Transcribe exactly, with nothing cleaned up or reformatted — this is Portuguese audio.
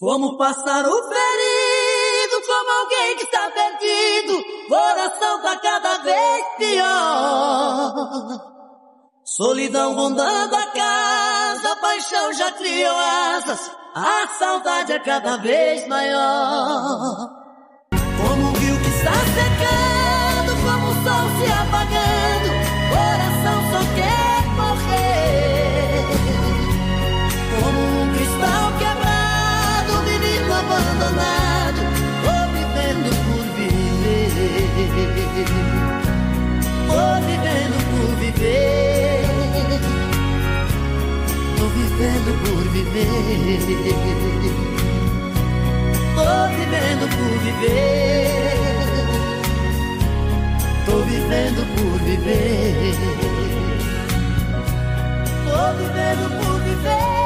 Como pássaro ferido, como alguém que está perdido, coração tá cada vez pior. Solidão rondando a casa, a paixão já criou asas, a saudade é cada vez maior. Como um rio que está secando, como o sol se apagando, coração só quer morrer. Como um cristal quebrado, menino abandonado, vou vivendo por viver, vou vivendo por viver, tô vivendo por viver, tô vivendo por viver, tô vivendo por viver, tô vivendo por viver.